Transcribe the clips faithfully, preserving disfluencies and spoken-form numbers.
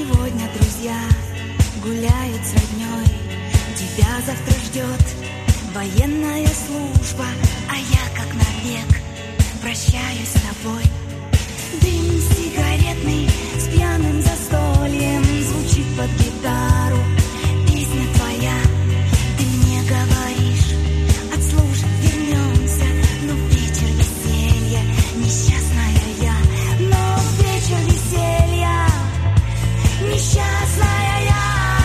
Сегодня друзья гуляют с роднёй, тебя завтра ждет военная служба, а я как навек прощаюсь с тобой. Дым сигаретный с пьяным застольем звучит под гитару, песня твоя. Ты мне говоришь, отслужим, вернемся, но в вечер веселья несчастная я, но в вечер веселья несчастная я.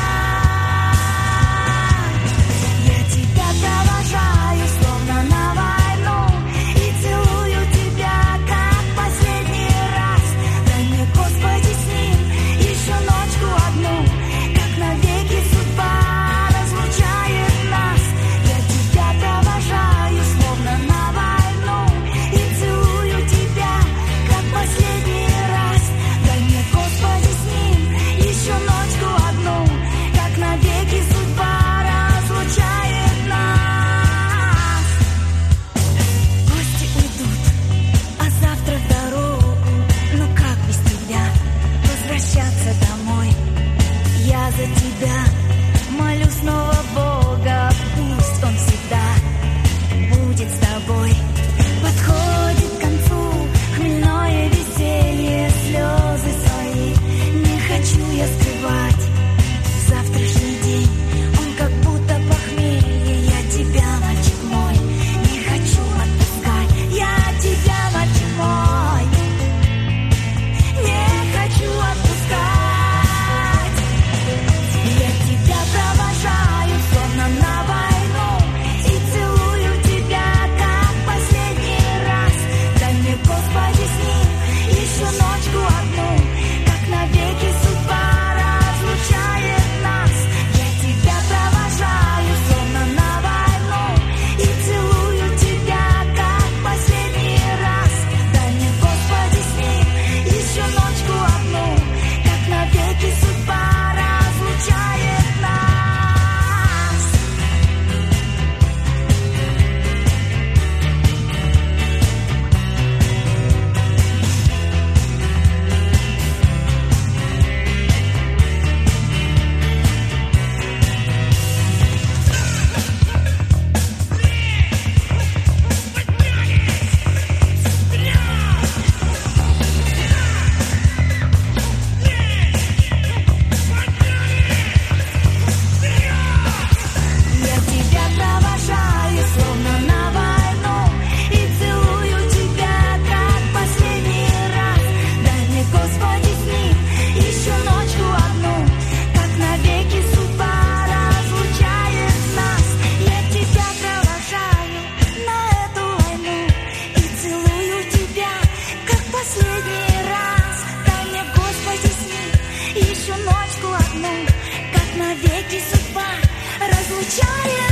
Я тебя провожаю, словно на войну, и целую тебя, как последний раз. Дай мне, Господи, с ним еще ночку одну, как навеки судьба разлучает нас. Я тебя провожаю, словно на войну, и целую тебя, как последний раз. Дай мне, Господи, с ним еще ночку одну, как навеки судьба разлучает нас. Гости уйдут, а завтра в дорогу, ну как без тебя возвращаться домой? Я за тебя молю снова Бога, пусть он всегда будет с тобой. Подходит к концу хмельное веселье, слезы свои не хочу я скрывать. Завтрашний день, он как будто похмелье, я тебя, мальчик мой, не хочу отпускать. Я тебя, мальчик мой, не хочу отпускать. Я тебя провожаю, словно на войну, и целую тебя, как последний раз. Дай мне, Господи, с ним еще ночку одну, как навеки судьба разлучает нас. Я тебя провожаю, словно на войну, и целую тебя, как последний раз. Дай мне, Господи, с ним еще ночку одну, как навеки судьба разлучает нас. Я тебя провожаю, словно на войну, и целую тебя, как последний раз. Дай мне, Господи, с ним еще ночку одну, как навеки судьба разлучает нас. Я тебя провожаю на эту войну, и целую тебя, как последний раз. Дай мне, Господи, с ним еще ночку одну, как навеки судьба разлучает.